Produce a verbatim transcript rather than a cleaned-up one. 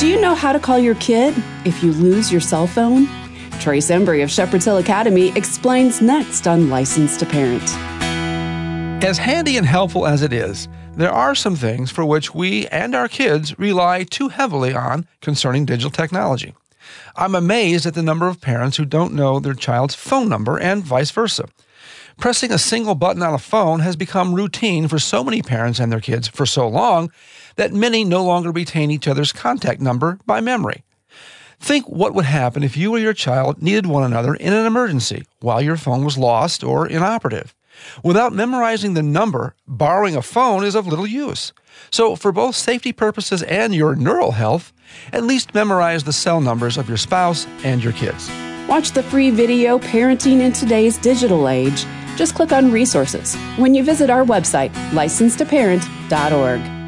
Do you know how to call your kid if you lose your cell phone? Trace Embry of Shepherd's Hill Academy explains next on Licensed to Parent. As handy and helpful as it is, there are some things for which we and our kids rely too heavily on concerning digital technology. I'm amazed at the number of parents who don't know their child's phone number and vice versa. Pressing a single button on a phone has become routine for so many parents and their kids for so long that many no longer retain each other's contact number by memory. Think what would happen if you or your child needed one another in an emergency while your phone was lost or inoperative. Without memorizing the number, borrowing a phone is of little use. So for both safety purposes and your neural health, at least memorize the cell numbers of your spouse and your kids. Watch the free video Parenting in Today's Digital Age. Just click on Resources when you visit our website, licensed to parent dot org.